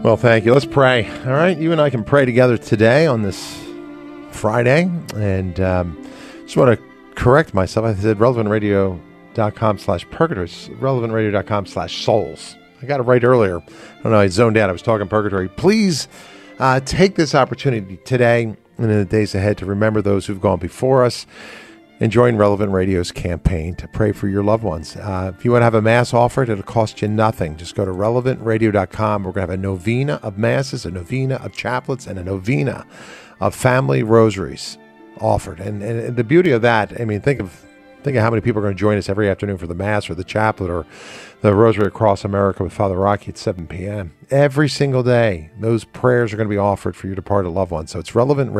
Well, thank you. Let's pray. All right, you and I can pray together today on this Friday. And just want to correct myself. I said relevantradio.com/purgatory. relevantradio.com/souls. I got it right earlier. I don't know, I zoned out. I was talking purgatory. Please take this opportunity today and in the days ahead to remember those who've gone before us and join Relevant Radio's campaign to pray for your loved ones. If you want to have a mass offered, it'll cost you nothing. Just go to relevantradio.com. We're going to have a novena of masses, a novena of chaplets, and a novena of family rosaries offered. And the beauty of that, I mean, think of how many people are going to join us every afternoon for the mass or the chaplet or the rosary across America with Father Rocky at 7 p.m. Every single day, those prayers are going to be offered for your departed loved ones. So it's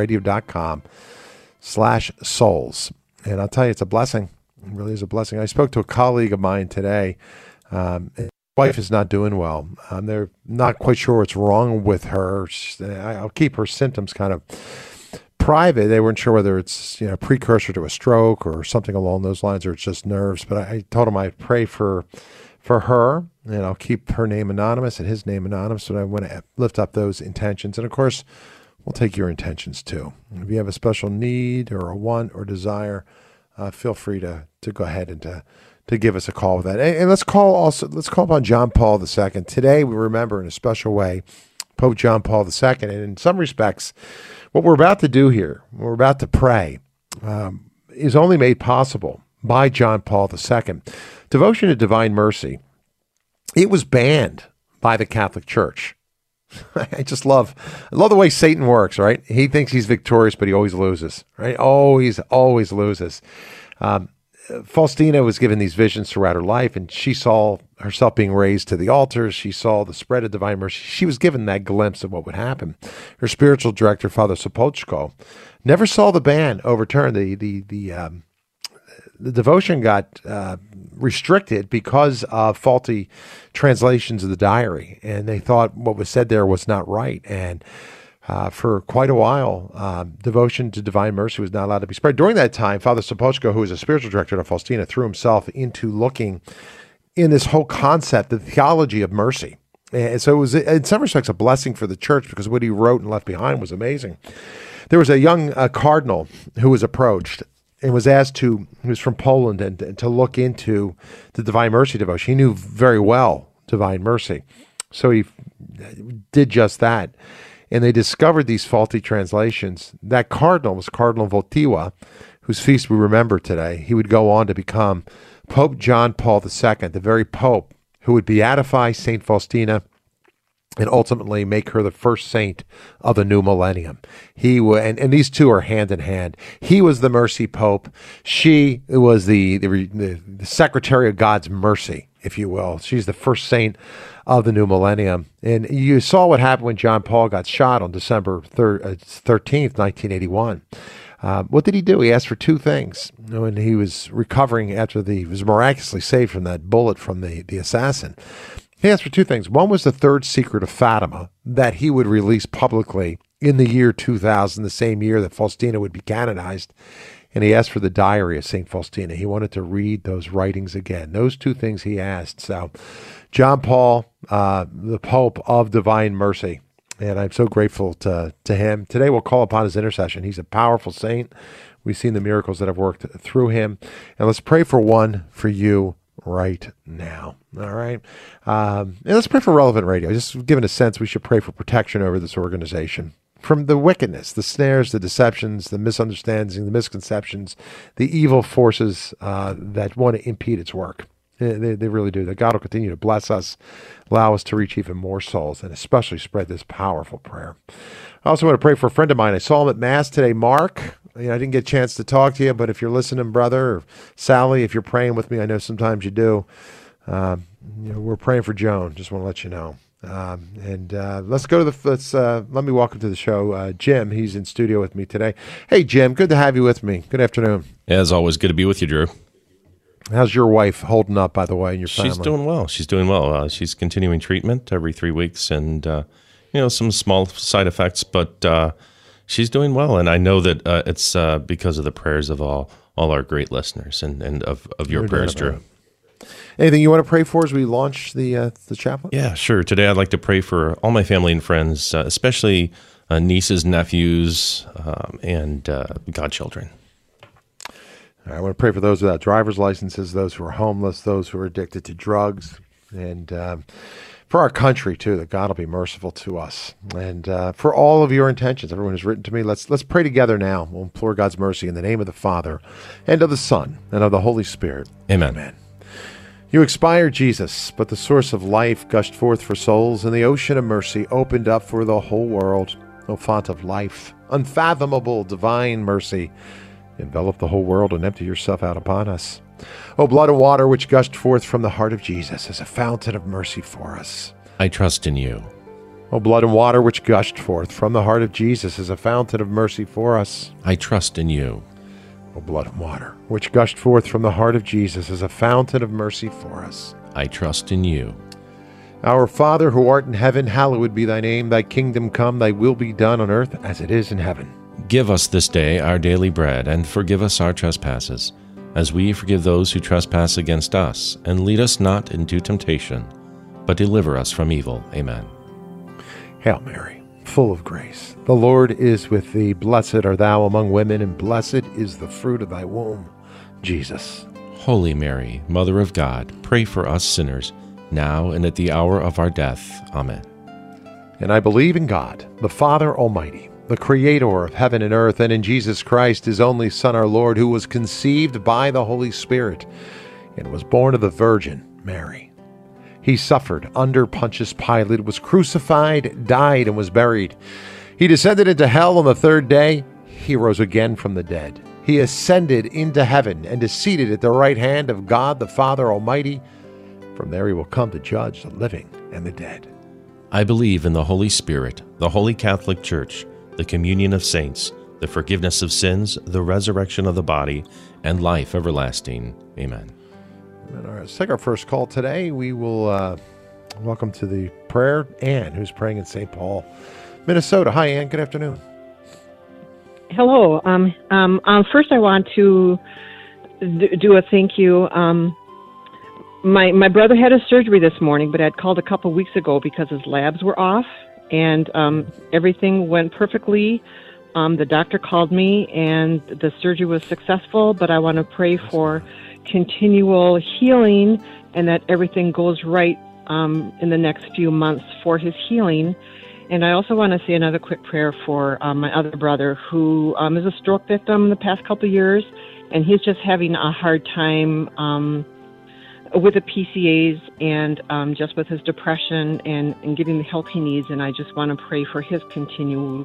relevantradio.com/souls. And I'll tell you, it's a blessing. It really is a blessing. I spoke to a colleague of mine today. His wife is not doing well. They're not quite sure what's wrong with her. I'll keep her symptoms kind of private. They weren't sure whether it's a precursor to a stroke or something along those lines, or it's just nerves. But I told him I'd pray for her, and I'll keep her name anonymous and his name anonymous. So I want to lift up those intentions. And of course, we'll take your intentions too. If you have a special need or a want or desire, feel free to go ahead and to give us a call with that. And let's call upon John Paul II. Today we remember in a special way Pope John Paul II. And in some respects, what we're about to do here, we're about to pray, is only made possible by John Paul II. Devotion to Divine Mercy, it was banned by the Catholic Church. I love the way Satan works, right? He thinks he's victorious, but he always loses, right? Always loses. Faustina was given these visions throughout her life, and she saw herself being raised to the altar. She saw the spread of divine mercy. She was given that glimpse of what would happen. Her spiritual director, Father Sopoćko, never saw the ban overturned. The devotion got restricted because of faulty translations of the diary, and they thought what was said there was not right. And for quite a while, devotion to Divine Mercy was not allowed to be spread. During that time, Father Sopoćko, who was a spiritual director of Faustina, threw himself into looking in this whole concept, the theology of mercy. And so it was, in some respects, a blessing for the church because what he wrote and left behind was amazing. There was a young cardinal who was approached and was asked he was from Poland, and to look into the Divine Mercy devotion. He knew very well Divine Mercy. So he did just that. And they discovered these faulty translations. That cardinal was Cardinal Wojtyła, whose feast we remember today. He would go on to become Pope John Paul II, the very pope who would beatify St. Faustina and ultimately make her the first saint of the new millennium. And these two are hand in hand. He was the mercy pope. She was the secretary of God's mercy, if you will. She's the first saint of the new millennium. And you saw what happened when John Paul got shot on December 13th, 1981. What did he do? He asked for two things when he was recovering after he was miraculously saved from that bullet from the assassin. He asked for two things. One was the third secret of Fatima that he would release publicly in the year 2000, the same year that Faustina would be canonized. And he asked for the diary of St. Faustina. He wanted to read those writings again. Those two things he asked. So John Paul, the Pope of Divine Mercy, and I'm so grateful to him. Today we'll call upon his intercession. He's a powerful saint. We've seen the miracles that have worked through him. And let's pray for one for you right now. All right. And let's pray for Relevant Radio. Just given a sense, we should pray for protection over this organization from the wickedness, the snares, the deceptions, the misunderstandings, the misconceptions, the evil forces that want to impede its work. They really do. That God will continue to bless us, allow us to reach even more souls, and especially spread this powerful prayer. I also want to pray for a friend of mine. I saw him at Mass today, Mark. I didn't get a chance to talk to you, but if you're listening, brother, or Sally, if you're praying with me, I know sometimes you do. We're praying for Joan. Just want to let you know. Let's go to let me welcome to the show Jim. He's in studio with me today. Hey, Jim, good to have you with me. Good afternoon. As always, good to be with you, Drew. How's your wife holding up, by the way, and your family? She's doing well. She's continuing treatment every 3 weeks, and some small side effects, but she's doing well. And I know that it's because of the prayers of all our great listeners and of your prayers, Drew. Anything you want to pray for as we launch the chaplet? Yeah, sure. Today I'd like to pray for all my family and friends, especially nieces, nephews, and godchildren. I want to pray for those without driver's licenses, those who are homeless, those who are addicted to drugs, and for our country, too, that God will be merciful to us. And for all of your intentions, everyone who's written to me, let's pray together now. We'll implore God's mercy in the name of the Father, and of the Son, and of the Holy Spirit. Amen. Amen. You expired, Jesus, but the source of life gushed forth for souls, and the ocean of mercy opened up for the whole world. O font of life, unfathomable divine mercy, envelop the whole world and empty yourself out upon us. O blood and water which gushed forth from the heart of Jesus as a fountain of mercy for us. I trust in you. O blood and water which gushed forth from the heart of Jesus as a fountain of mercy for us. I trust in you. O blood and water which gushed forth from the heart of Jesus as a fountain of mercy for us. I trust in you. Our Father who art in heaven, hallowed be thy name. Thy kingdom come, thy will be done on earth as it is in heaven. Give us this day our daily bread, and forgive us our trespasses, as we forgive those who trespass against us. And lead us not into temptation, but deliver us from evil. Amen. Hail Mary, full of grace, the Lord is with thee. Blessed art thou among women, and blessed is the fruit of thy womb, Jesus. Holy Mary, Mother of God, pray for us sinners, now and at the hour of our death. Amen. And I believe in God, the Father Almighty, the Creator of heaven and earth, and in Jesus Christ, his only Son, our Lord, who was conceived by the Holy Spirit and was born of the Virgin Mary. He suffered under Pontius Pilate, was crucified, died, and was buried. He descended into hell on the third day. He rose again from the dead. He ascended into heaven and is seated at the right hand of God, the Father Almighty. From there he will come to judge the living and the dead. I believe in the Holy Spirit, the Holy Catholic Church, the communion of saints, the forgiveness of sins, the resurrection of the body, and life everlasting. Amen. All right, let's take our first call today. We will welcome to the prayer Ann, who's praying in St. Paul, Minnesota. Hi, Ann. Good afternoon. Hello. First, I want to do a thank you. My brother had a surgery this morning, but I'd called a couple weeks ago because his labs were off, and everything went perfectly. The doctor called me, and the surgery was successful, but I want to pray for continual healing and that everything goes right in the next few months for his healing. And I also want to say another quick prayer for my other brother who is a stroke victim the past couple of years, and he's just having a hard time with the PCAs and just with his depression and getting the help he needs. And I just want to pray for his continual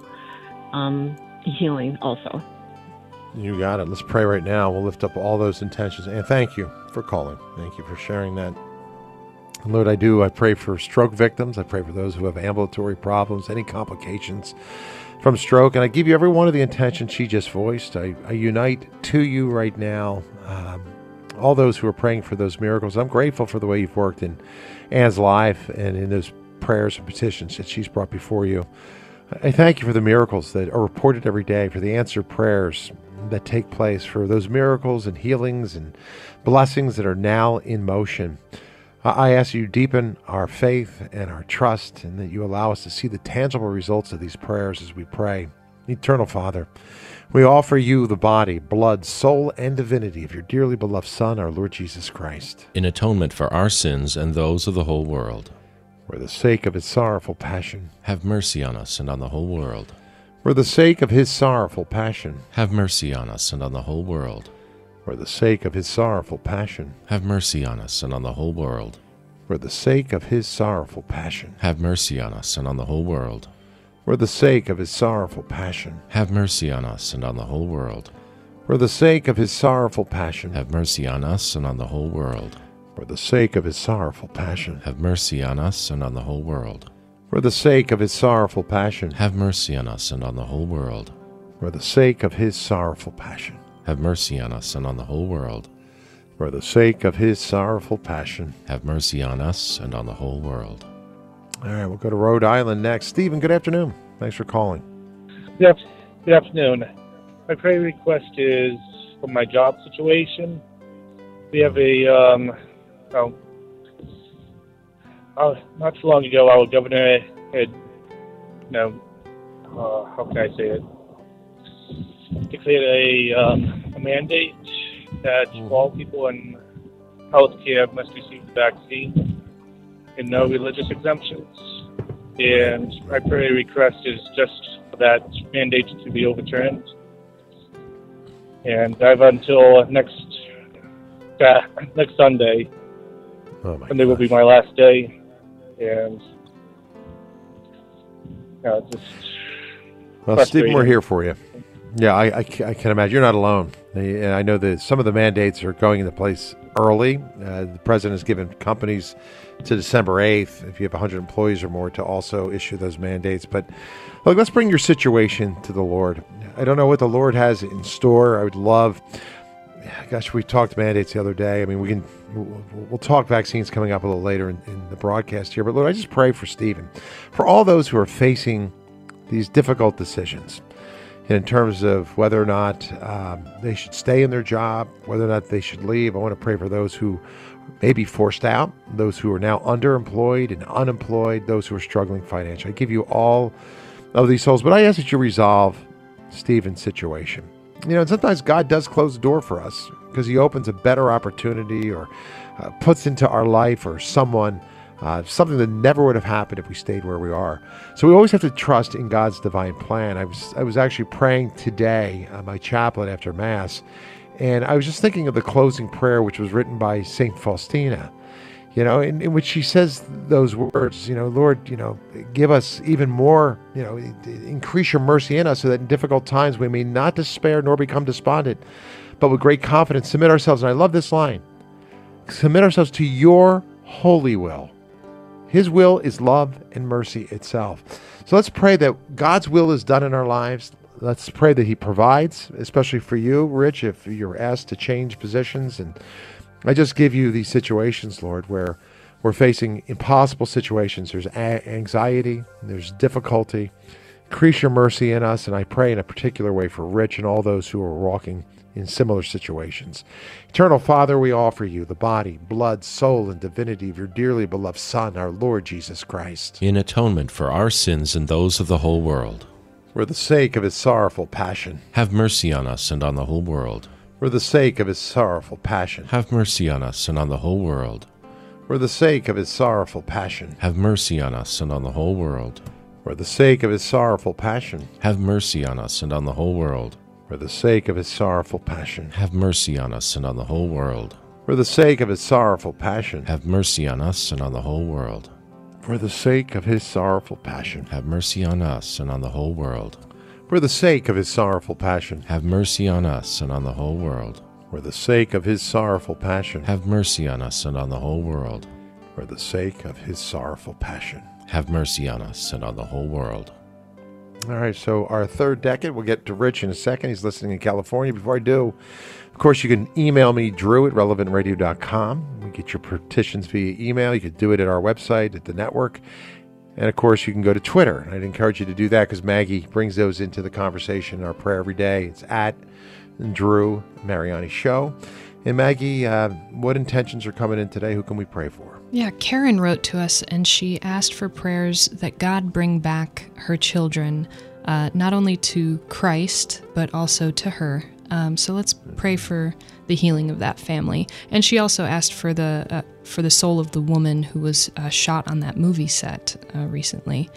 healing also. You got it. Let's pray right now. We'll lift up all those intentions. And thank you for calling. Thank you for sharing that. And Lord, I pray for stroke victims. I pray for those who have ambulatory problems, any complications from stroke. And I give you every one of the intentions she just voiced. I unite to you right now all those who are praying for those miracles. I'm grateful for the way you've worked in Ann's life and in those prayers and petitions that she's brought before you. I thank you for the miracles that are reported every day, for the answered prayers that take place, for those miracles and healings and blessings that are now in motion. I ask you deepen our faith and our trust, and that you allow us to see the tangible results of these prayers as we pray. Eternal Father, we offer you the body, blood, soul, and divinity of your dearly beloved Son, our Lord Jesus Christ, in atonement for our sins and those of the whole world. For the sake of his sorrowful passion, have mercy on us and on the whole world. For the sake of his sorrowful passion, have mercy on us and on the whole world. For the sake of his sorrowful passion, have mercy on us and on the whole world. For the sake of his sorrowful passion, have mercy on us and on the whole world. For the sake of his sorrowful passion, have mercy on us and on the whole world. For the sake of his sorrowful passion, have mercy on us and on the whole world. For the sake of his sorrowful passion, have mercy on us and on the whole world. For the sake of his sorrowful passion, have mercy on us and on the whole world. For the sake of his sorrowful passion, have mercy on us and on the whole world. For the sake of his sorrowful passion, have mercy on us and on the whole world. All right, we'll go to Rhode Island next. Stephen, good afternoon. Thanks for calling. Yes, good afternoon. My prayer request is for my job situation. We have a not too long ago, our governor had, how can I say it? Declared a mandate that all people in healthcare must receive the vaccine and no religious exemptions. And my prayer request is just for that mandate to be overturned. And I have until next Sunday, Sunday will be my last day. And just well, Stephen, we're here for you. Yeah, I can imagine. You're not alone. And I know that some of the mandates are going into place early. The president has given companies to December 8th, if you have 100 employees or more, to also issue those mandates. But look, let's bring your situation to the Lord. I don't know what the Lord has in store. I would love, gosh, we talked mandates the other day. I mean, we'll talk vaccines coming up a little later in the broadcast here. But Lord, I just pray for Stephen, for all those who are facing these difficult decisions in terms of whether or not they should stay in their job, whether or not they should leave. I want to pray for those who may be forced out, those who are now underemployed and unemployed, those who are struggling financially. I give you all of these souls, but I ask that you resolve Stephen's situation. And sometimes God does close the door for us because he opens a better opportunity or puts into our life or someone something that never would have happened if we stayed where we are. So we always have to trust in God's divine plan. I was actually praying today, my chaplain after Mass, and I was just thinking of the closing prayer, which was written by St. Faustina, in which she says those words, Lord, give us even more, increase your mercy in us so that in difficult times we may not despair nor become despondent, but with great confidence submit ourselves. And I love this line, submit ourselves to your holy will. His will is love and mercy itself. So let's pray that God's will is done in our lives. Let's pray that he provides, especially for you, Rich, if you're asked to change positions. And I just give you these situations, Lord, where we're facing impossible situations. There's anxiety, there's difficulty. Increase your mercy in us. And I pray in a particular way for Rich and all those who are walking in similar situations. Eternal Father, we offer you the body, blood, soul, and divinity of your dearly beloved Son, our Lord Jesus Christ, in atonement for our sins and those of the whole world. For the sake of his sorrowful passion, have mercy on us and on the whole world. For the sake of his sorrowful passion, have mercy on us and on the whole world. For the sake of his sorrowful passion, have mercy on us and on the whole world. For the sake of his sorrowful passion, have mercy on us and on the whole world. For the sake of his sorrowful passion, have mercy on us and on the whole world. For the sake of his sorrowful passion, have mercy on us and on the whole world. For the sake of his sorrowful passion, have mercy on us and on the whole world. For the sake of his sorrowful passion, have mercy on us and on the whole world. For the sake of his sorrowful passion, have mercy on us and on the whole world. For the sake of his sorrowful passion, have mercy on us and on the whole world. All right, so our third decade, we'll get to Rich in a second. He's listening in California. Before I do, of course, you can email me, drew@relevantradio.com. We get your petitions via email. You can do it at our website, at the network. And, of course, you can go to Twitter. I'd encourage you to do that because Maggie brings those into the conversation in our prayer every day. It's at Drew Mariani Show. And, Maggie, what intentions are coming in today? Who can we pray for? Yeah, Karen wrote to us, and she asked for prayers that God bring back her children, not only to Christ, but also to her. So let's pray for the healing of that family. And she also asked for the soul of the woman who was shot on that movie set recently.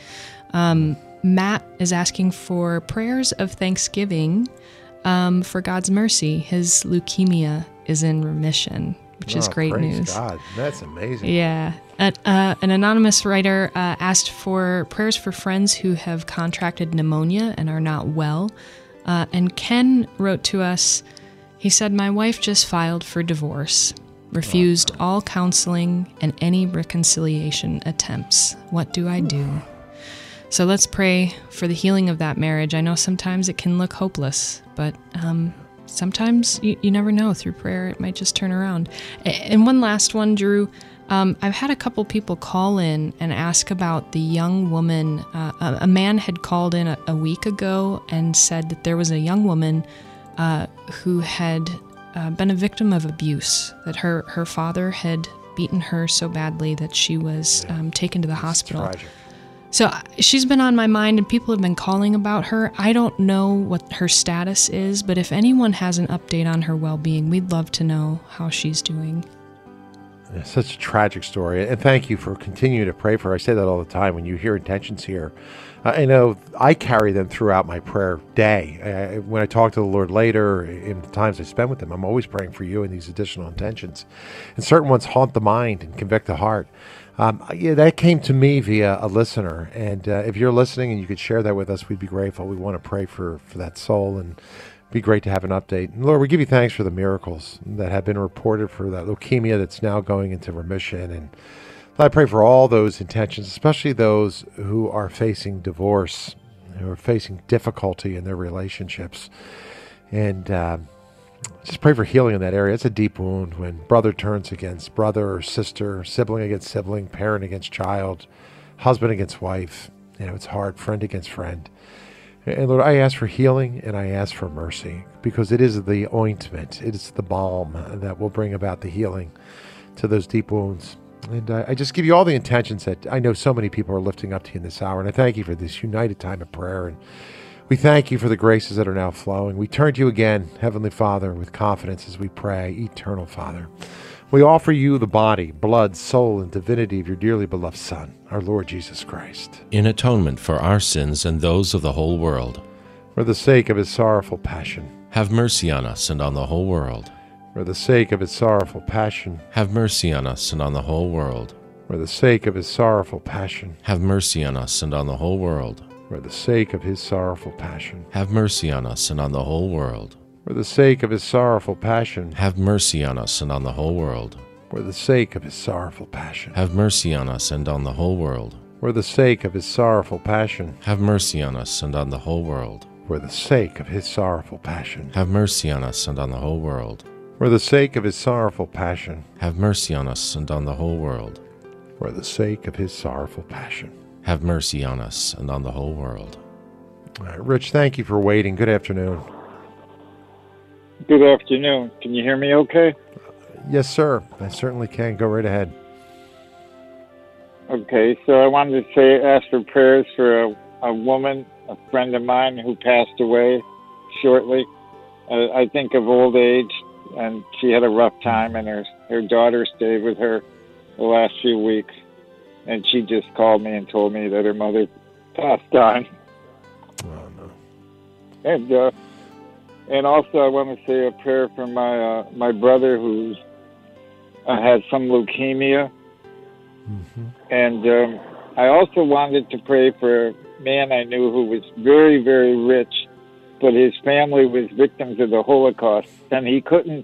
Matt is asking for prayers of thanksgiving for God's mercy. His leukemia is in remission, which is great news. God, that's amazing. Yeah. An anonymous writer asked for prayers for friends who have contracted pneumonia and are not well. And Ken wrote to us, he said, "My wife just filed for divorce, refused all counseling and any reconciliation attempts. What do I do?" So let's pray for the healing of that marriage. I know sometimes it can look hopeless, but sometimes you never know. Through prayer, it might just turn around. And one last one, Drew. I've had a couple people call in and ask about the young woman. A man had called in a week ago and said that there was a young woman who had been a victim of abuse, that her father had beaten her so badly that she was taken to the hospital. Tragic. So she's been on my mind, and people have been calling about her. I don't know what her status is, but if anyone has an update on her well-being, we'd love to know how she's doing. It's such a tragic story, and thank you for continuing to pray for her. I say that all the time when you hear intentions here. I know I carry them throughout my prayer day. When I talk to the Lord later, in the times I spend with Him, I'm always praying for you and these additional intentions. And certain ones haunt the mind and convict the heart. That came to me via a listener, and if you're listening and you could share that with us, we'd be grateful. We want to pray for that soul, and it'd be great to have an update. And Lord, we give you thanks for the miracles that have been reported for that leukemia that's now going into remission. And I pray for all those intentions, especially those who are facing divorce, who are facing difficulty in their relationships. And just pray for healing in that area. It's a deep wound when brother turns against brother or sister, sibling against sibling, parent against child, husband against wife. It's hard, friend against friend. And Lord, I ask for healing and I ask for mercy, because it is the ointment, it is the balm that will bring about the healing to those deep wounds. And I just give you all the intentions that I know so many people are lifting up to you in this hour. And I thank you for this united time of prayer. And we thank you for the graces that are now flowing. We turn to you again, Heavenly Father, with confidence as we pray, Eternal Father. We offer you the body, blood, soul, and divinity of your dearly beloved Son, our Lord Jesus Christ, in atonement for our sins and those of the whole world. For the sake of his sorrowful passion. Have mercy on us and on the whole world. For the sake of his sorrowful passion. Have mercy on us and on the whole world. For the sake of his sorrowful passion. Have mercy on us and on the whole world. For the sake of his sorrowful passion. Have mercy on us and on the whole world. For the sake of his sorrowful passion. Have mercy on us and on the whole world. For the sake of his sorrowful passion. Have mercy on us and on the whole world. For the sake of his sorrowful passion. Have mercy on us and on the whole world. For the sake of his sorrowful passion. Have mercy on us and on the whole world. For the sake of his sorrowful passion. Have mercy on us and on the whole world. For the sake of his sorrowful passion. Have mercy on us and on the whole world. All right, Rich, thank you for waiting. Good afternoon. Good afternoon. Can you hear me okay? Yes, sir. I certainly can. Go right ahead. Okay, so I wanted to ask for prayers for a woman, a friend of mine who passed away shortly. I think of old age, and she had a rough time, and her daughter stayed with her the last few weeks, and she just called me and told me that her mother passed on. Oh, no. And also I want to say a prayer for my brother who's had some leukemia. Mm-hmm. And I also wanted to pray for a man I knew who was very, very rich, but his family was victims of the Holocaust, and he couldn't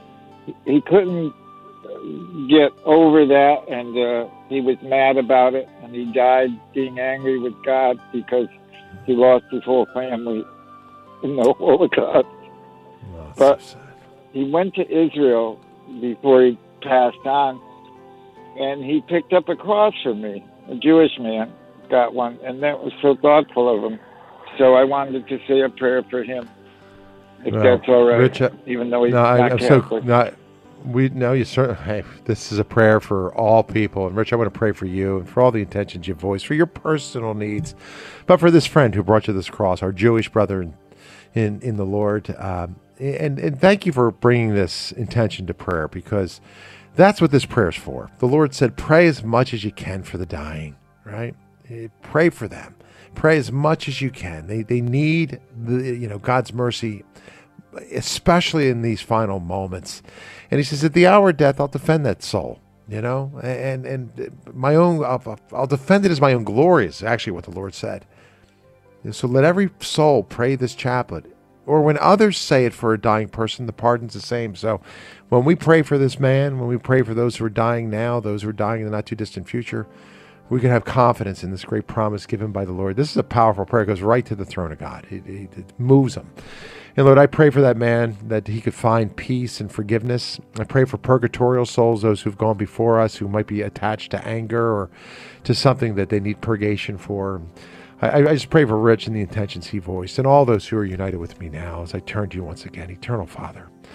get over that, and he was mad about it, and he died being angry with God because he lost his whole family in the Holocaust. Oh, but so sad. he went to Israel before he passed on, and he picked up a cross for me. A Jewish man got one, and that was so thoughtful of him. So I wanted to say a prayer for him, if that's all right, Rich, even though he's no, not I'm Catholic. You certainly. Hey, this is a prayer for all people, and Rich, I want to pray for you and for all the intentions you voiced, for your personal needs, but for this friend who brought you this cross, our Jewish brother in the Lord, and thank you for bringing this intention to prayer, because that's what this prayer is for. The Lord said, "Pray as much as you can for the dying." Right? Pray for them. Pray as much as you can. They need God's mercy, especially in these final moments. And he says, at the hour of death, I'll defend that soul, and my own, I'll defend it as my own glory is actually what the Lord said. So let every soul pray this chaplet, or when others say it for a dying person, the pardon's the same. So when we pray for this man, when we pray for those who are dying now, those who are dying in the not too distant future, we can have confidence in this great promise given by the Lord. This is a powerful prayer. It goes right to the throne of God. It moves him. And Lord, I pray for that man that he could find peace and forgiveness. I pray for purgatorial souls, those who've gone before us, who might be attached to anger or to something that they need purgation for. I just pray for Rich and the intentions he voiced, and all those who are united with me now as I turn to you once again, Eternal Father.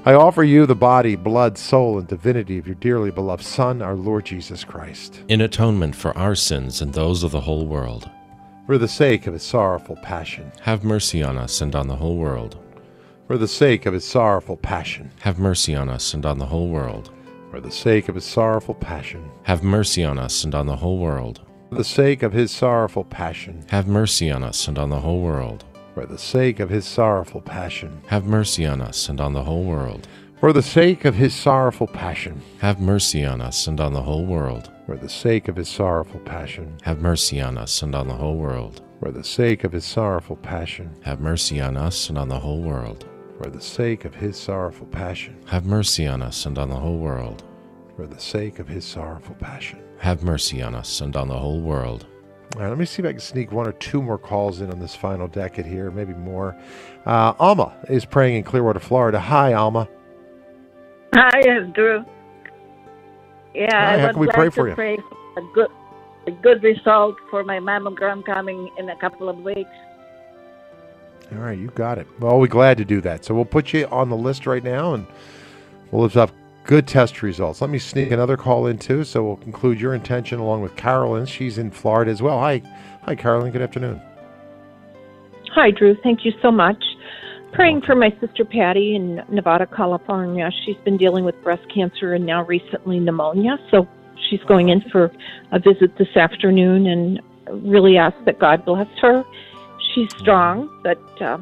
I offer you the body, blood, soul, and divinity of your dearly beloved Son, our Lord Jesus Christ, in atonement for our sins and those of the whole world. for the sake of his sorrowful passion, Have mercy on us and on the whole world. for the sake of his sorrowful passion, Have mercy on us and on the whole world. for the sake of his sorrowful passion, Have mercy on us and on the whole world. for the sake of his sorrowful passion, Have mercy on us and on the whole world. for the sake of his sorrowful passion, Have mercy on us and on the whole world. for the sake of his sorrowful passion, Have mercy on us and on the whole world. for the sake of his sorrowful passion, Have mercy on us and on the whole world. for the sake of his sorrowful passion, Have mercy on us and on the whole world. for the sake of his sorrowful passion, Have mercy on us and on the whole world. for the sake of his sorrowful passion. Have mercy on us and on the whole world. All right, let me see if I can sneak one or two more calls in on this final decade here, maybe more. Alma is praying in Clearwater, Florida. Hi, Alma. Hi, Drew. Yeah, Hi, I how would can we like pray to for you? pray for a good result for my mammogram coming in a couple of weeks. All right, you got it. Well, we're glad to do that. So we'll put you on the list right now, and we'll lift up good test results. Let me sneak another call in, too, so we'll conclude your intention along with Carolyn. She's in Florida as well. Hi, Carolyn. Good afternoon. Hi, Drew. Thank you so much. Praying for my sister Patty in Nevada, California. She's been dealing with breast cancer and now recently pneumonia. So she's going in for a visit this afternoon and really ask that God bless her. She's strong, but,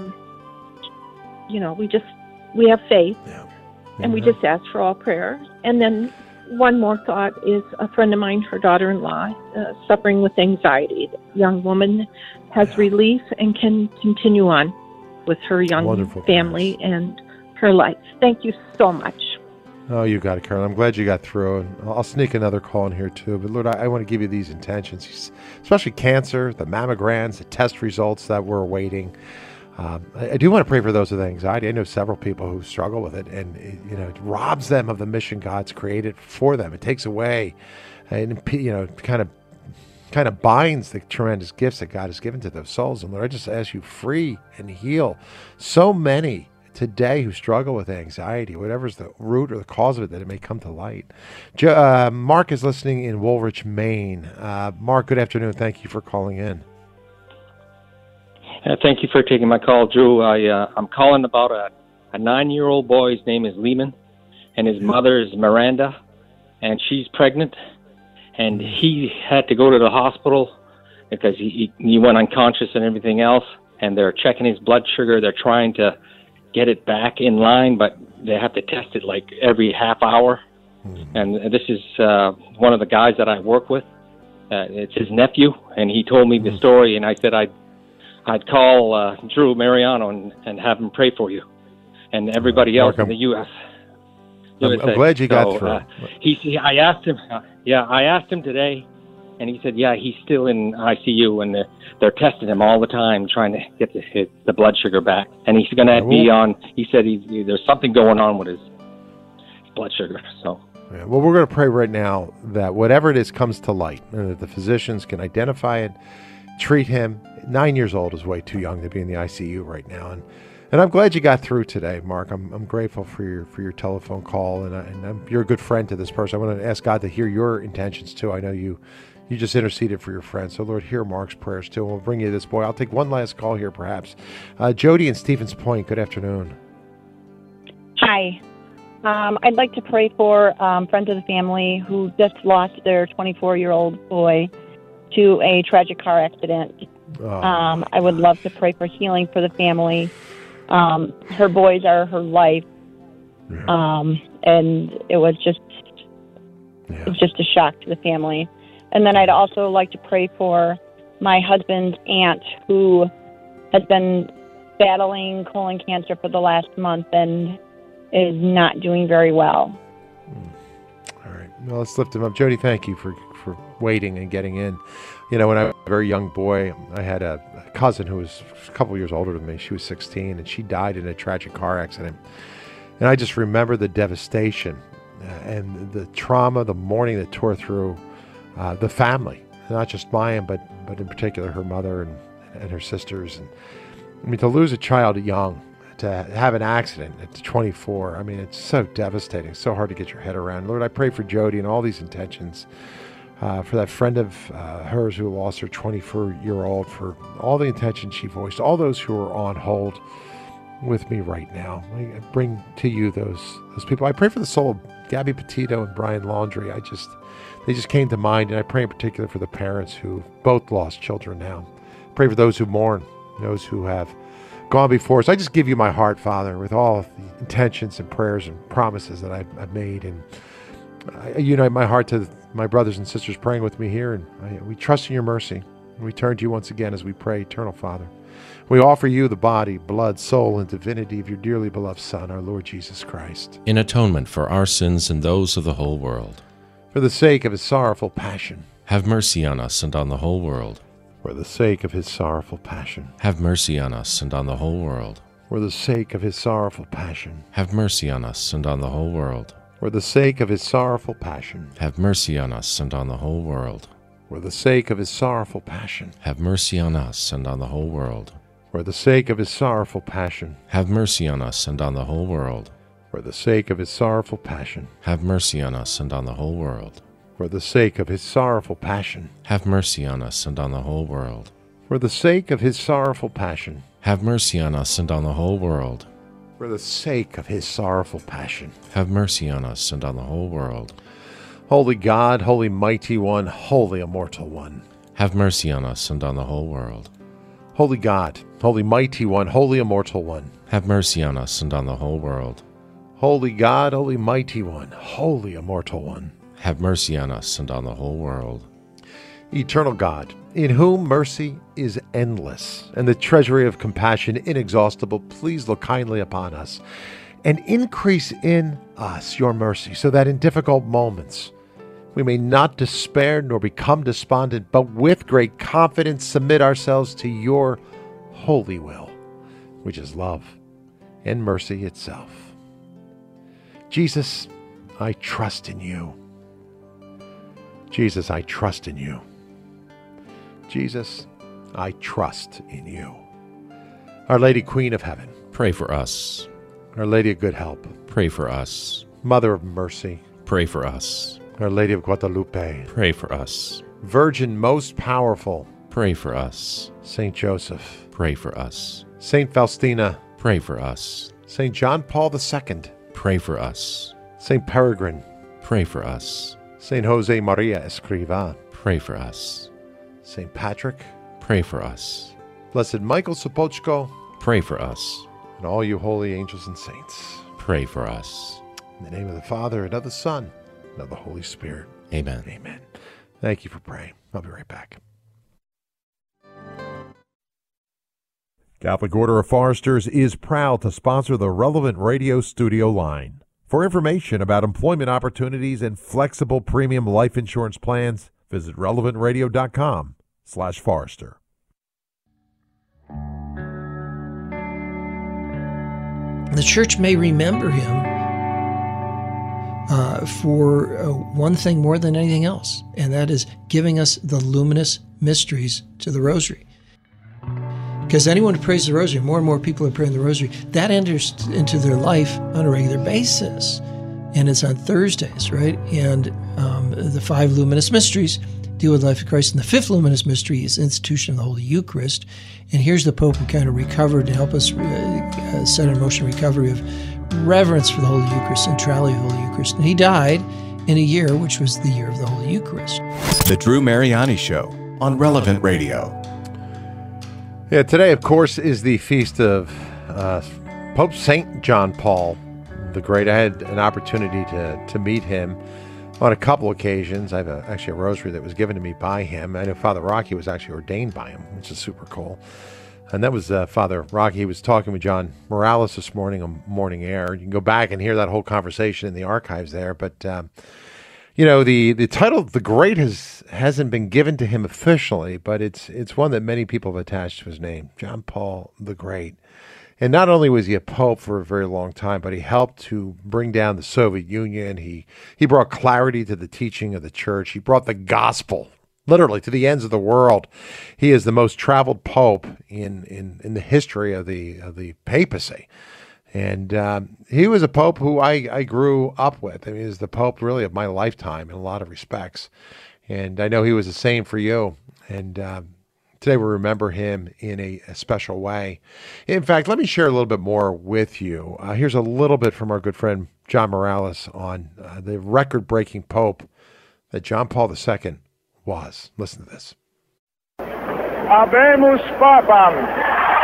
we have faith. Yeah. And we just ask for all prayer. And then one more thought is a friend of mine, her daughter-in-law, suffering with anxiety. The young woman has relief and can continue on with her young Wonderful family and her life. Thank you so much. Oh, you got it, Carolyn. I'm glad you got through. And I'll sneak another call in here, too. But, Lord, I want to give you these intentions, especially cancer, the mammograms, the test results that we're awaiting. I do want to pray for those with anxiety. I know several people who struggle with it, and it robs them of the mission God's created for them. It takes away, and kind of binds the tremendous gifts that God has given to those souls. And Lord, I just ask you, free and heal so many today who struggle with anxiety, whatever's the root or the cause of it, that it may come to light. Mark is listening in Woolwich, Maine. Mark, good afternoon. Thank you for calling in. Thank you for taking my call, Drew. I'm calling about a 9-year-old boy. His name is Lehman, and his mother is Miranda, and she's pregnant. And he had to go to the hospital because he went unconscious and everything else, and they're checking his blood sugar. They're trying to get it back in line, but they have to test it like every half hour. And this is one of the guys that I work with. It's his nephew, and he told me the story, and I said I'd call Drew Mariano and have him pray for you and everybody else in the U.S. I'm glad you got through. I asked him today, and he said, yeah, he's still in ICU, and they're testing him all the time, trying to get the blood sugar back. And he's going to be on. He said there's something going on with his blood sugar. So. Yeah, well, we're going to pray right now that whatever it is comes to light, and that the physicians can identify it, treat him. 9 years old is way too young to be in the ICU right now, and I'm glad you got through today, Mark. I'm grateful for your telephone call, and you're a good friend to this person. I want to ask God to hear your intentions too. I know you just interceded for your friend, so Lord, hear Mark's prayers too, and we'll bring you this boy. I'll take one last call here, perhaps. Jody in Stevens Point. Good afternoon. Hi. I'd like to pray for friends of the family who just lost their 24-year-old boy to a tragic car accident. I would love to pray for healing for the family. Her boys are her life, and it was just a shock to the family. And then I'd also like to pray for my husband's aunt, who has been battling colon cancer for the last month and is not doing very well. All right. Well, let's lift him up. Jody, thank you for waiting and getting in. When I was a very young boy, I had a cousin who was a couple years older than me. She was 16, and she died in a tragic car accident. And I just remember the devastation and the trauma, the mourning that tore through the family, not just mine, but in particular her mother and her sisters. And I mean, to lose a child young to have an accident at 24. I mean, it's so devastating, so hard to get your head around. Lord, I pray for Jody and all these intentions, for that friend of hers who lost her 24-year-old, for all the intentions she voiced, all those who are on hold with me right now. I bring to you those people. I pray for the soul of Gabby Petito and Brian Laundrie. They just came to mind, and I pray in particular for the parents who both lost children now. I pray for those who mourn, those who have gone before us. I just give you my heart, Father, with all of the intentions and prayers and promises that I've made, and I unite my heart to my brothers and sisters praying with me here, and we trust in your mercy. We turn to you once again as we pray, Eternal Father. We offer you the body, blood, soul, and divinity of your dearly beloved Son, our Lord Jesus Christ, in atonement for our sins and those of the whole world. For the sake of his sorrowful passion, have mercy on us and on the whole world. For the sake of his sorrowful passion, have mercy on us and on the whole world. For the sake of his sorrowful passion, have mercy on us and on the whole world. For the sake of his sorrowful passion, have mercy on us and on the whole world. For the sake of his sorrowful passion, have mercy on us and on the whole world. For the sake of his sorrowful passion, have mercy on us and on the whole world. For the sake of his sorrowful passion, have mercy on us and on the whole world. For the sake of his sorrowful passion, have mercy on us and on the whole world. For the sake of his sorrowful passion, have mercy on us and on the whole world. For the sake of his sorrowful passion, have mercy on us and on the whole world. Holy God, holy mighty one, holy immortal one, have mercy on us and on the whole world. Holy God, holy mighty one, holy immortal one, have mercy on us and on the whole world. Holy God, holy mighty one, holy immortal one, have mercy on us and on the whole world. Eternal God, in whom mercy is endless and the treasury of compassion inexhaustible, please look kindly upon us and increase in us your mercy, so that in difficult moments we may not despair nor become despondent, but with great confidence submit ourselves to your holy will, which is love and mercy itself. Jesus, I trust in you. Jesus, I trust in you. Jesus, I trust in you. Our Lady, Queen of Heaven, pray for us. Our Lady of Good Help, pray for us. Mother of Mercy, pray for us. Our Lady of Guadalupe, pray for us. Virgin most powerful, pray for us. Saint Joseph, pray for us. Saint Faustina, pray for us. Saint John Paul II, pray for us. Saint Peregrine, pray for us. Saint Jose Maria Escriva, pray for us. Saint Patrick, pray for us. Blessed Michael Sopochko, pray for us. And all you holy angels and saints, pray for us. In the name of the Father, and of the Son, and of the Holy Spirit. Amen. Amen. Thank you for praying. I'll be right back. Catholic Order of Foresters is proud to sponsor the Relevant Radio studio line. For information about employment opportunities and flexible premium life insurance plans, visit relevantradio.com/Forester. The church may remember him for one thing more than anything else, and that is giving us the luminous mysteries to the Rosary. Because anyone who prays the Rosary, more and more people are praying the Rosary, that enters into their life on a regular basis. And it's on Thursdays, right? And the 5 luminous mysteries deal with the life of Christ. And the 5th luminous mystery is institution of the Holy Eucharist. And here's the Pope who kind of recovered to help us set in motion recovery of reverence for the Holy Eucharist, centrality of the Holy Eucharist. And he died in a year which was the year of the Holy Eucharist. The Drew Mariani Show on Relevant Radio. Yeah, today, of course, is the feast of Pope St. John Paul the Great. I had an opportunity to meet him on a couple occasions. I have actually a rosary that was given to me by him. I know Father Rocky was actually ordained by him, which is super cool. And that was Father Rocky. He was talking with John Morales this morning on Morning Air. You can go back and hear that whole conversation in the archives there. But, the title of the Great hasn't been given to him officially, but it's one that many people have attached to his name, John Paul the Great. And not only was he a pope for a very long time, but he helped to bring down the Soviet Union. He brought clarity to the teaching of the church. He brought the gospel literally to the ends of the world. He is the most traveled pope in the history of the papacy. And he was a pope who I grew up with. I mean, he was the pope really of my lifetime in a lot of respects. And I know he was the same for you. And today we remember him in a special way. In fact, let me share a little bit more with you. Here's a little bit from our good friend John Morales on the record-breaking pope that John Paul II was. Listen to this. Habemus Papam.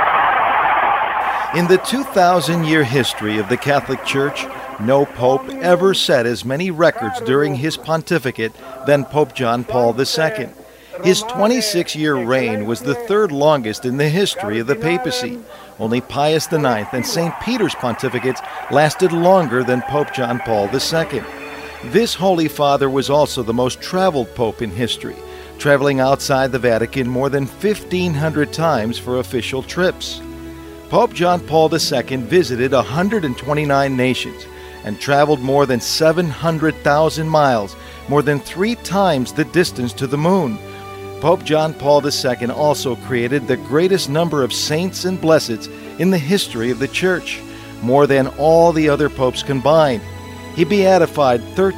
In the 2,000-year history of the Catholic Church, no pope ever set as many records during his pontificate than Pope John Paul II. His 26-year reign was the third longest in the history of the papacy. Only Pius IX and St. Peter's pontificates lasted longer than Pope John Paul II. This Holy Father was also the most traveled pope in history, traveling outside the Vatican more than 1,500 times for official trips. Pope John Paul II visited 129 nations and traveled more than 700,000 miles, more than 3 times the distance to the moon. Pope John Paul II also created the greatest number of saints and blesseds in the history of the Church, more than all the other popes combined. He beatified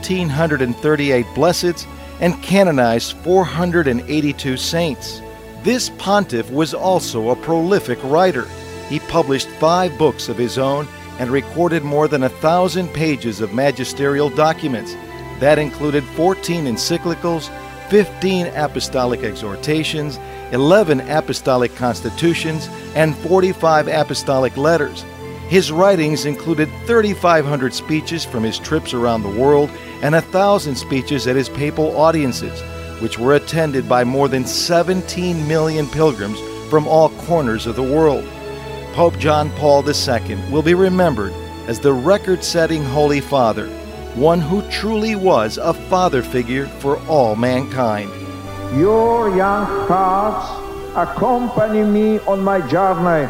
1,338 blesseds and canonized 482 saints. This pontiff was also a prolific writer. He published 5 books of his own and recorded more than 1,000 pages of magisterial documents. That included 14 encyclicals, 15 apostolic exhortations, 11 apostolic constitutions, and 45 apostolic letters. His writings included 3,500 speeches from his trips around the world and 1,000 speeches at his papal audiences, which were attended by more than 17 million pilgrims from all corners of the world. Pope John Paul II will be remembered as the record-setting Holy Father, one who truly was a father figure for all mankind. Your young hearts accompany me on my journey.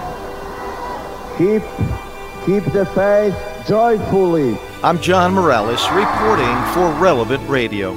Keep the faith joyfully. I'm John Morales reporting for Relevant Radio.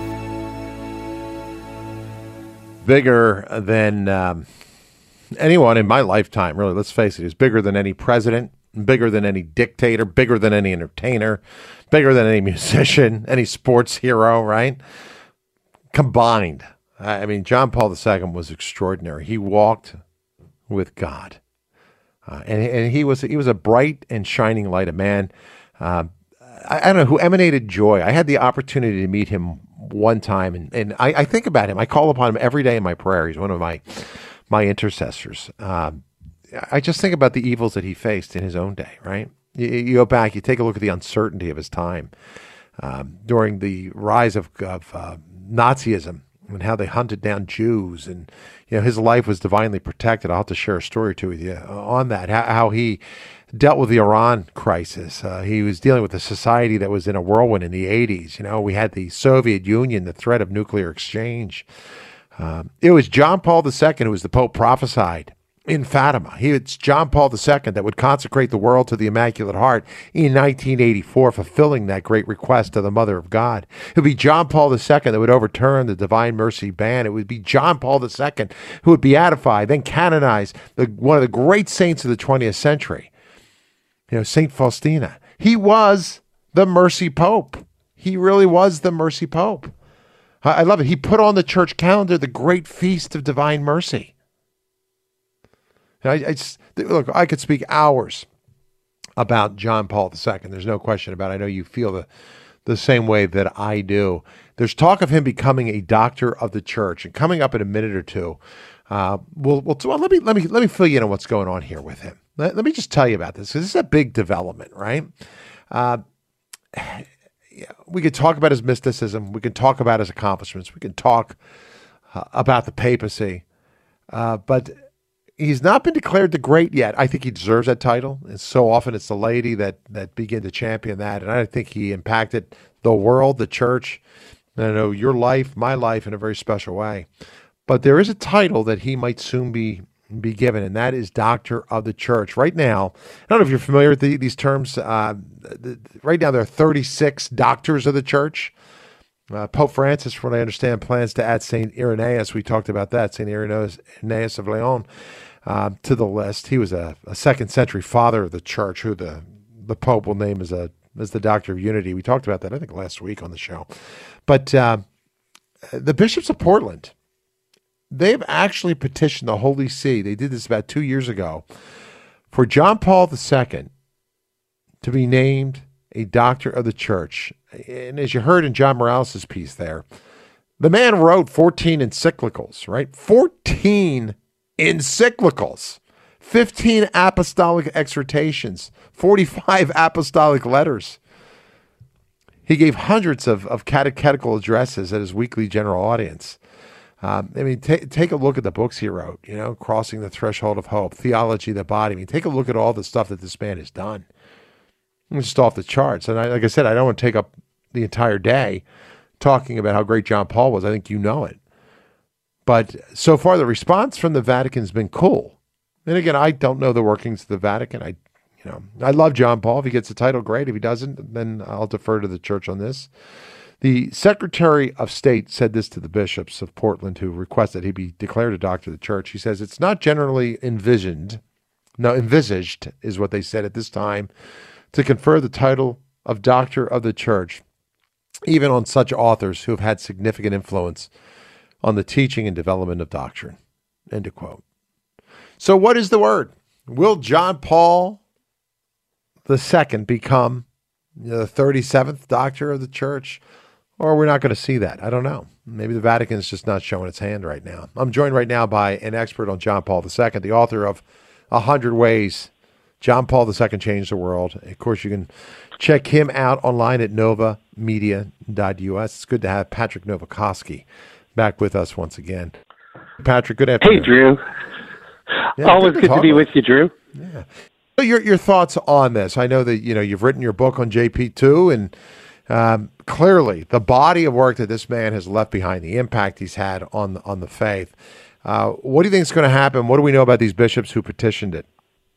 Bigger than anyone in my lifetime, really, let's face it. He's bigger than any president, bigger than any dictator, bigger than any entertainer, bigger than any musician, any sports hero, right? Combined. I mean, John Paul II was extraordinary. He walked with God. And he was a bright and shining light, a man, I don't know, who emanated joy. I had the opportunity to meet him one time, and I think about him. I call upon him every day in my prayer. He's one of my intercessors. I just think about the evils that he faced in his own day, right? You go back, you take a look at the uncertainty of his time during the rise of Nazism and how they hunted down Jews, and his life was divinely protected. I'll have to share a story or two with you on that, how he dealt with the Iran crisis. He was dealing with a society that was in a whirlwind in the 80s. We had the Soviet Union, the threat of nuclear exchange. It was John Paul II who was the Pope prophesied in Fatima. It's John Paul II that would consecrate the world to the Immaculate Heart in 1984, fulfilling that great request of the Mother of God. It would be John Paul II that would overturn the Divine Mercy ban. It would be John Paul II who would beatify, then canonize one of the great saints of the 20th century, St. Faustina. He was the Mercy Pope. He really was the Mercy Pope. I love it. He put on the church calendar the great feast of Divine Mercy. Look, I could speak hours about John Paul II. There's no question about it. I know you feel the same way that I do. There's talk of him becoming a doctor of the church, and coming up in a minute or two, let me fill you in on what's going on here with him. Let me just tell you about this, because this is a big development, right? We could talk about his mysticism. We can talk about his accomplishments. We can talk about the papacy, but he's not been declared the great yet. I think he deserves that title. And so often it's the laity that begin to champion that. And I think he impacted the world, the church, I know your life, my life in a very special way. But there is a title that he might soon be given, and that is Doctor of the Church. Right now, I don't know if you're familiar with these terms. Right now there are 36 doctors of the church. Pope Francis, from what I understand, plans to add St. Irenaeus. We talked about that, St. Irenaeus of Leon, to the list. He was a second century father of the church, who the Pope will name as the Doctor of Unity. We talked about that, I think, last week on the show. But the bishops of Portland, they've actually petitioned the Holy See. They did this about 2 years ago for John Paul II to be named a doctor of the church. And as you heard in John Morales' piece there, the man wrote 14 encyclicals, right? 14 encyclicals, 15 apostolic exhortations, 45 apostolic letters. He gave hundreds of catechetical addresses at his weekly general audience. Take a look at the books he wrote, Crossing the Threshold of Hope, Theology of the Body. Take a look at all the stuff that this man has done. It's just off the charts. And like I said, I don't want to take up the entire day talking about how great John Paul was. I think you know it. But so far, the response from the Vatican has been cool. And again, I don't know the workings of the Vatican. I love John Paul. If he gets the title, great. If he doesn't, then I'll defer to the church on this. The Secretary of State said this to the bishops of Portland, who requested he be declared a doctor of the church. He says, it's not generally envisaged is what they said at this time, to confer the title of Doctor of the Church, even on such authors who have had significant influence on the teaching and development of doctrine. End of quote. So what is the word? Will John Paul II become the 37th Doctor of the Church? Or we're not going to see that. I don't know. Maybe the Vatican is just not showing its hand right now. I'm joined right now by an expert on John Paul II, the author of 100 Ways John Paul II Changed the World. Of course, you can check him out online at novamedia.us. It's good to have Patrick Nowakowski back with us once again. Patrick, good afternoon. Hey, Drew. Yeah, always good to be with you, Drew. Yeah. So your thoughts on this? I know that you've written your book on JP2, and clearly the body of work that this man has left behind, the impact he's had on the faith. What do you think is going to happen? What do we know about these bishops who petitioned it?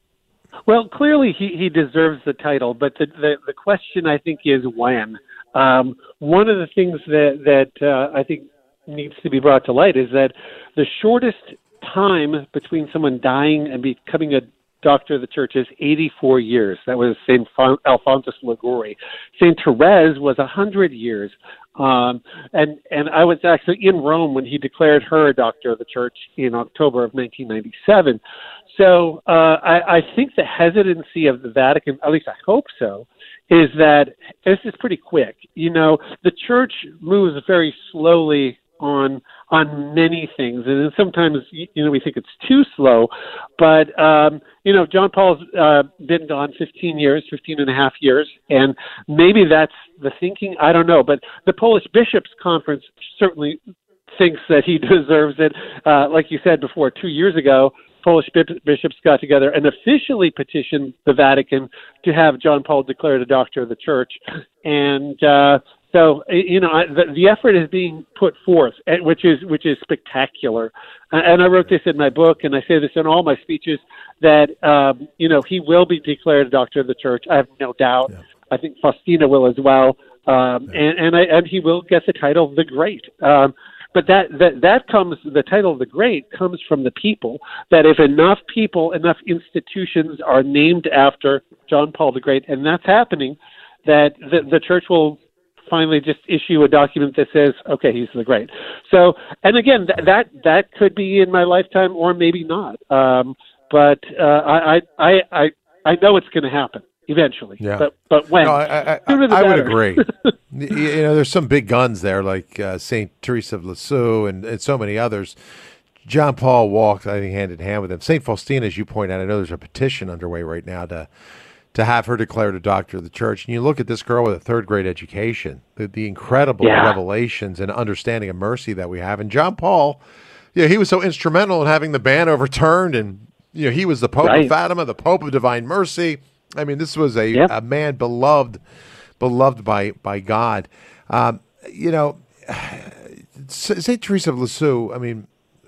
Well, clearly he deserves the title, but the question, I think, is when. One of the things that I think needs to be brought to light is that the shortest time between someone dying and becoming a doctor of the church is 84 years. That was St. Alphonsus Liguori. St. Therese was 100 years. And I was actually in Rome when he declared her a doctor of the church in October of 1997. So I think the hesitancy of the Vatican, at least I hope so, is that this is pretty quick. The church moves very slowly on many things, and then sometimes we think it's too slow. But John Paul's been gone 15 and a half years, and maybe that's the thinking. I don't know, but the Polish Bishops' Conference certainly thinks that he deserves it. Like you said before, 2 years ago, Polish bishops got together and officially petitioned the Vatican to have John Paul declared a doctor of the church, and so the effort is being put forth, which is spectacular. And I wrote this in my book, and I say this in all my speeches, that he will be declared a doctor of the church. I have no doubt. Yeah. I think Faustina will as well, and he will get the title the Great. But that comes, the title of the Great comes from the people. That if enough people, enough institutions are named after John Paul the Great, and that's happening, that the church will finally just issue a document that says, okay, he's the Great. So, and again, that could be in my lifetime or maybe not. But I know it's going to happen eventually. Yeah. But when? No, I would agree. There's some big guns there, like St. Teresa of Lisieux and so many others. John Paul walked, I think, hand in hand with them. St. Faustina, as you point out, I know there's a petition underway right now to have her declared a doctor of the church. And you look at this girl with a third-grade education, the incredible revelations and understanding of mercy that we have. And John Paul, he was so instrumental in having the ban overturned, and he was the Pope of Fatima, the Pope of Divine Mercy. I mean, this was a man beloved by God. St. Teresa of Lisieux, I mean,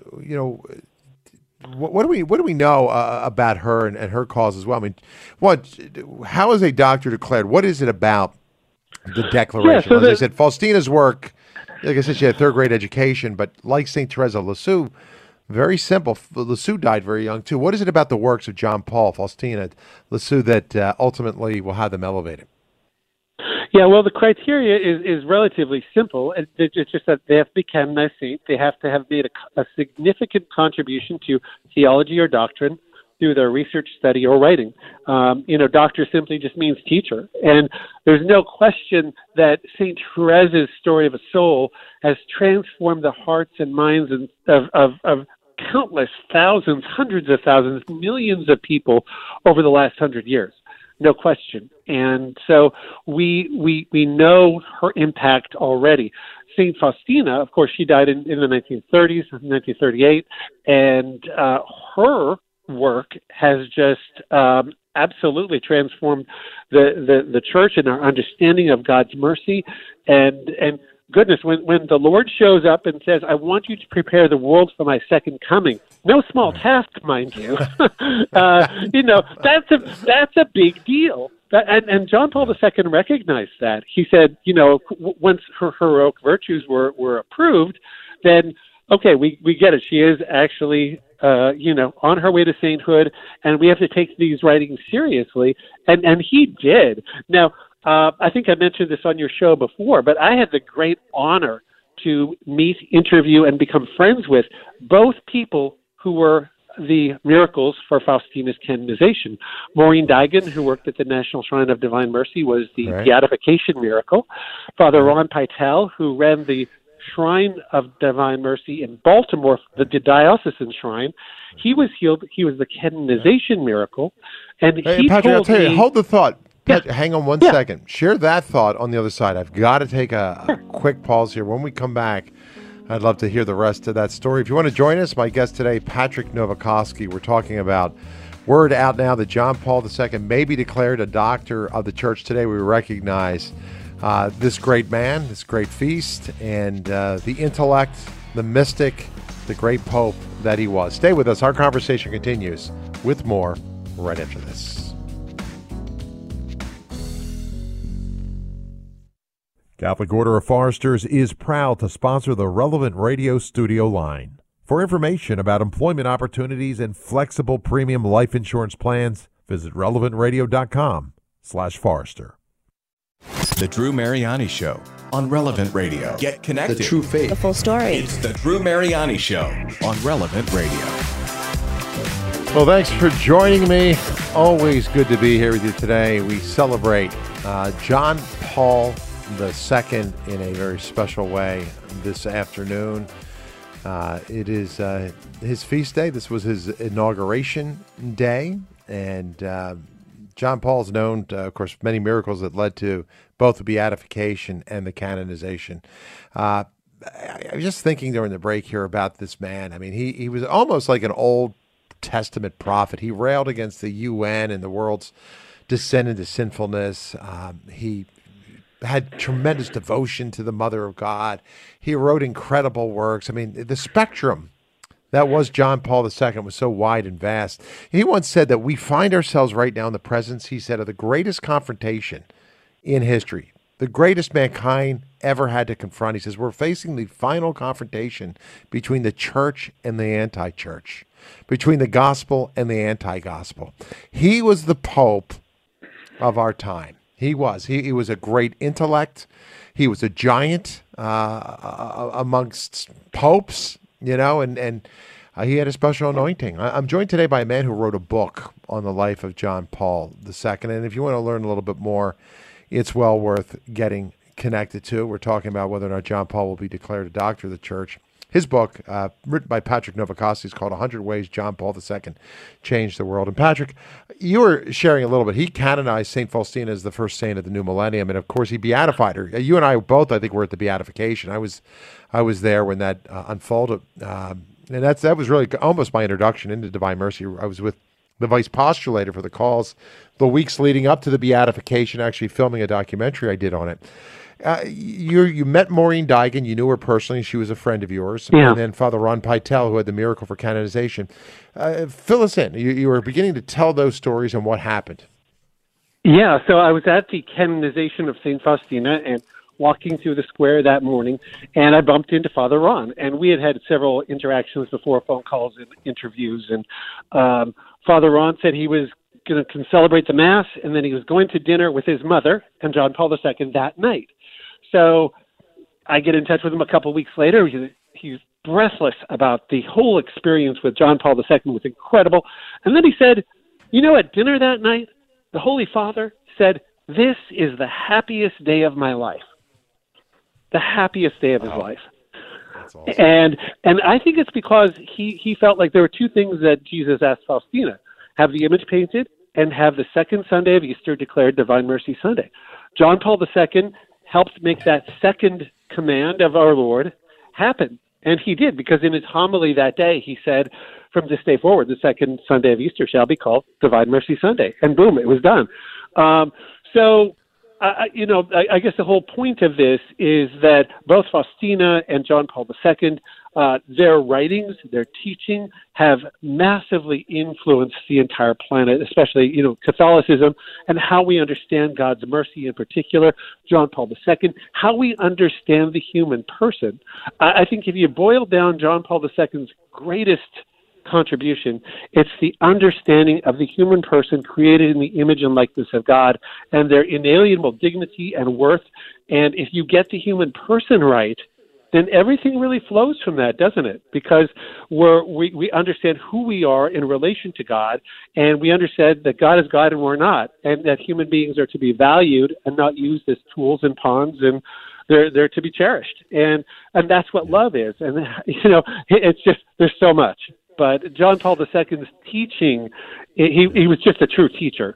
what do we know about her and her cause as well? I mean, how is a doctor declared? What is it about the declaration? As I said, Faustina's work like I said, she had a third-grade education, but like St. Teresa of Lisieux, very simple. Lisieux died very young, too. What is it about the works of John Paul, Faustina, Lisieux that ultimately will have them elevated? Yeah, well, the criteria is relatively simple. It's just that they have to be canonized saints. They have to have made a significant contribution to theology or doctrine through their research, study, or writing. Doctor simply just means teacher. And there's no question that St. Teresa's story of a soul has transformed the hearts and minds of countless thousands, hundreds of thousands, millions of people over the last 100 years. No question. And so we know her impact already. St. Faustina, of course, she died in the 1930s, 1938, and her work has just absolutely transformed the church and our understanding of God's mercy. And goodness, when the Lord shows up and says, I want you to prepare the world for my second coming, no small task, mind you, that's a big deal. And John Paul II recognized that. He said, once her heroic virtues were approved, then, okay, we get it. She is actually, on her way to sainthood, and we have to take these writings seriously. And he did. Now, I think I mentioned this on your show before, but I had the great honor to meet, interview, and become friends with both people who were the miracles for Faustina's canonization. Maureen Digan, who worked at the National Shrine of Divine Mercy, was the beatification miracle. Father Ron Pytel, who ran the Shrine of Divine Mercy in Baltimore, the diocesan shrine, he was healed. He was the canonization miracle. And hey, he Patrick, I'll tell you, hold the thought. Patrick, hang on one second. Share that thought on the other side. I've got to take a quick pause here. When we come back, I'd love to hear the rest of that story. If you want to join us, my guest today, Patrick Nowakowski. We're talking about word out now that John Paul II may be declared a doctor of the church today. We recognize this great man, this great feast, and the intellect, the mystic, the great pope that he was. Stay with us. Our conversation continues with more right after this. Catholic Order of Foresters is proud to sponsor the Relevant Radio studio line. For information about employment opportunities and flexible premium life insurance plans, visit relevantradio.com/Forester. The Drew Mariani Show on Relevant Radio. Get connected. The true faith. The full story. It's the Drew Mariani Show on Relevant Radio. Well, thanks for joining me. Always good to be here with you today. We celebrate John Paul II in a very special way this afternoon. It is his feast day. This was his inauguration day, and John Paul is known, of course, for many miracles that led to both the beatification and the canonization. I was just thinking during the break here about this man. I mean, he was almost like an Old Testament prophet. He railed against the UN and the world's descent into sinfulness. He had tremendous devotion to the Mother of God. He wrote incredible works. I mean, the spectrum that was John Paul II was so wide and vast. He once said that we find ourselves right now in the presence, he said, of the greatest confrontation in history, the greatest mankind ever had to confront. He says, we're facing the final confrontation between the church and the anti-church, between the gospel and the anti-gospel. He was the Pope of our time. He was. He was a great intellect. He was a giant amongst popes, and he had a special anointing. I'm joined today by a man who wrote a book on the life of John Paul II. And if you want to learn a little bit more, it's well worth getting connected to. We're talking about whether or not John Paul will be declared a doctor of the church. His book, written by Patrick Nowakowski, is called 100 Ways John Paul II Changed the World. And Patrick, you were sharing a little bit. He canonized St. Faustina as the first saint of the new millennium, and of course he beatified her. You and I both, I think, were at the beatification. I was there when that unfolded, and that was really almost my introduction into Divine Mercy. I was with the vice postulator for the calls the weeks leading up to the beatification, actually filming a documentary I did on it. You met Maureen Digan. You knew her personally. She was a friend of yours. Yeah. And then Father Ron Pytel, who had the miracle for canonization. Fill us in. You were beginning to tell those stories and what happened. Yeah, so I was at the canonization of St. Faustina, and walking through the square that morning, and I bumped into Father Ron. And we had several interactions before, phone calls and interviews. And Father Ron said he was going to celebrate the Mass, and then he was going to dinner with his mother and John Paul II that night. So I get in touch with him a couple of weeks later. He's breathless about the whole experience with John Paul II. Was incredible. And then he said, at dinner that night, the Holy Father said, "This is the happiest day of my life." The happiest day of his life. That's awesome. And I think it's because he felt like there were two things that Jesus asked Faustina: have the image painted and have the second Sunday of Easter declared Divine Mercy Sunday. John Paul II helped make that second command of our Lord happen. And he did, because in his homily that day, he said, from this day forward, the second Sunday of Easter shall be called Divine Mercy Sunday. And boom, it was done. I guess the whole point of this is that both Faustina and John Paul II, their writings, their teaching, have massively influenced the entire planet, especially, Catholicism and how we understand God's mercy in particular, John Paul II, how we understand the human person. I think if you boil down John Paul II's greatest contribution, it's the understanding of the human person created in the image and likeness of God and their inalienable dignity and worth. And if you get the human person right, then everything really flows from that, doesn't it? Because we understand who we are in relation to God, and we understand that God is God and we're not, and that human beings are to be valued and not used as tools and pawns, and they're to be cherished. And that's what love is. And, it's just, there's so much. But John Paul II's teaching, he was just a true teacher.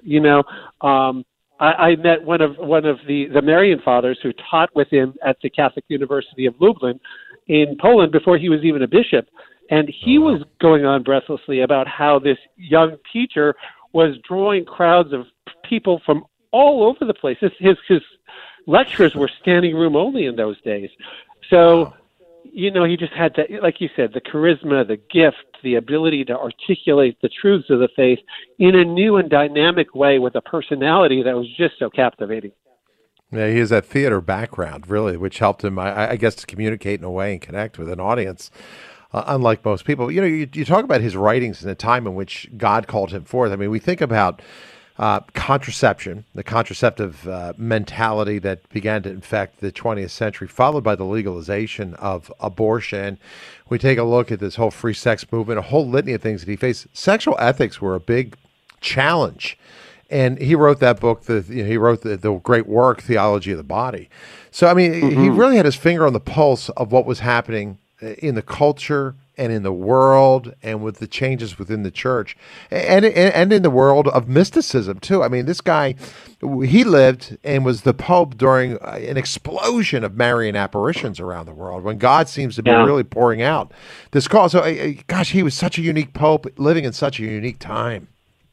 I met one of the Marian fathers who taught with him at the Catholic University of Lublin in Poland before he was even a bishop, and he was going on breathlessly about how this young teacher was drawing crowds of people from all over the place. His lectures were standing room only in those days. So, he just had that, like you said, the charisma, the gift, the ability to articulate the truths of the faith in a new and dynamic way with a personality that was just so captivating. Yeah, he has that theater background, really, which helped him, I guess, to communicate in a way and connect with an audience, unlike most people. You talk about his writings in a time in which God called him forth. I mean, we think about contraception, the contraceptive mentality that began to infect the 20th century, followed by the legalization of abortion. We take a look at this whole free sex movement, a whole litany of things that he faced. Sexual ethics were a big challenge. And he wrote that book, he wrote the great work, Theology of the Body. So, I mean, he really had his finger on the pulse of what was happening in the culture and in the world and with the changes within the church and in the world of mysticism, too. I mean, this guy, he lived and was the Pope during an explosion of Marian apparitions around the world when God seems to be really pouring out this call. So, gosh, he was such a unique Pope living in such a unique time.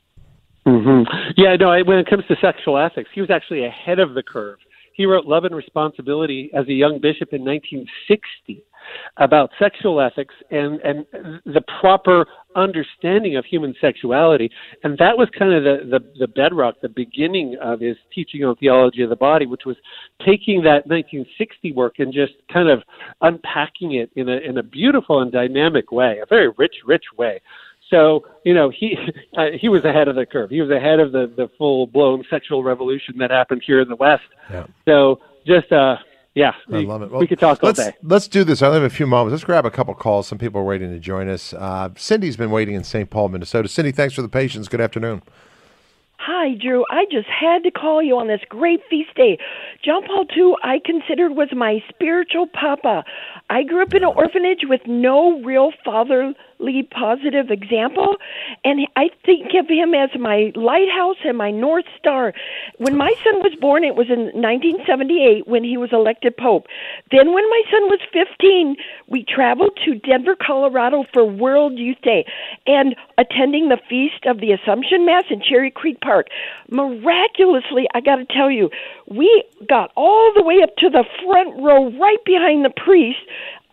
Yeah, no, when it comes to sexual ethics, he was actually ahead of the curve. He wrote Love and Responsibility as a young bishop in 1960 about sexual ethics and the proper understanding of human sexuality. And that was kind of the bedrock, the beginning of his teaching on theology of the body, which was taking that 1960 work and just kind of unpacking it in a beautiful and dynamic way, a very rich way. So, he was ahead of the curve. He was ahead of the full-blown sexual revolution that happened here in the West. Yeah. So just, I love it. Well, we could talk all day. Let's do this. I only have a few moments. Let's grab a couple calls. Some people are waiting to join us. Cindy's been waiting in St. Paul, Minnesota. Cindy, thanks for the patience. Good afternoon. Hi, Drew. I just had to call you on this great feast day. John Paul II, I considered was my spiritual papa. I grew up in an orphanage with no real fatherly positive example, and I think of him as my lighthouse and my North Star. When my son was born, it was in 1978 when he was elected Pope. Then when my son was 15, we traveled to Denver, Colorado for World Youth Day and attending the Feast of the Assumption Mass in Cherry Creek Park. Miraculously, I got to tell you, we got all the way up to the front row right behind the priest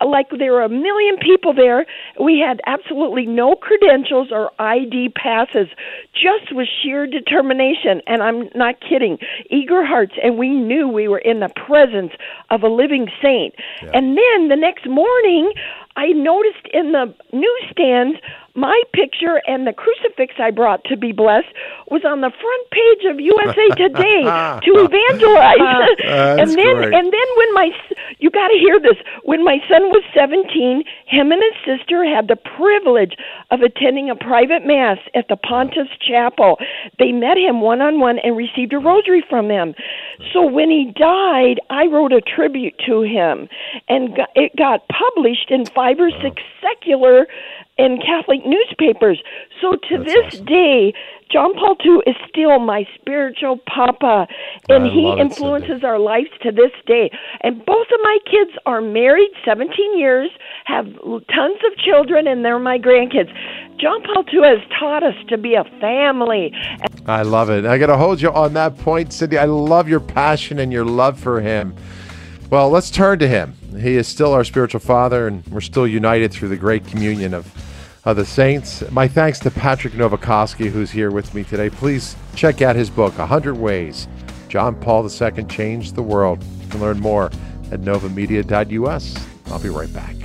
like there were 1 million people there. We had absolutely no credentials or ID passes, just with sheer determination, and I'm not kidding, eager hearts, and we knew we were in the presence of a living saint. Yeah. And then the next morning, I noticed in the newsstands my picture and the crucifix I brought to be blessed was on the front page of USA Today to evangelize. And then when you got to hear this, when my son was 17, him and his sister had the privilege of attending a private mass at the Pontiff's Chapel. They met him one-on-one and received a rosary from him. So when he died, I wrote a tribute to him, and it got published in 5 or 6 secular and Catholic newspapers. So to this day, John Paul II is still my spiritual papa, and he influences our lives to this day. And both of my kids are married 17 years, have tons of children, and they're my grandkids. John Paul II has taught us to be a family. I love it. I got to hold you on that point, Cindy. I love your passion and your love for him. Well, let's turn to him. He is still our spiritual father, and we're still united through the great communion of the saints. My thanks to Patrick Nowakowski, who's here with me today. Please check out his book, 100 Ways John Paul II Changed the World. You can learn more at novamedia.us. I'll be right back.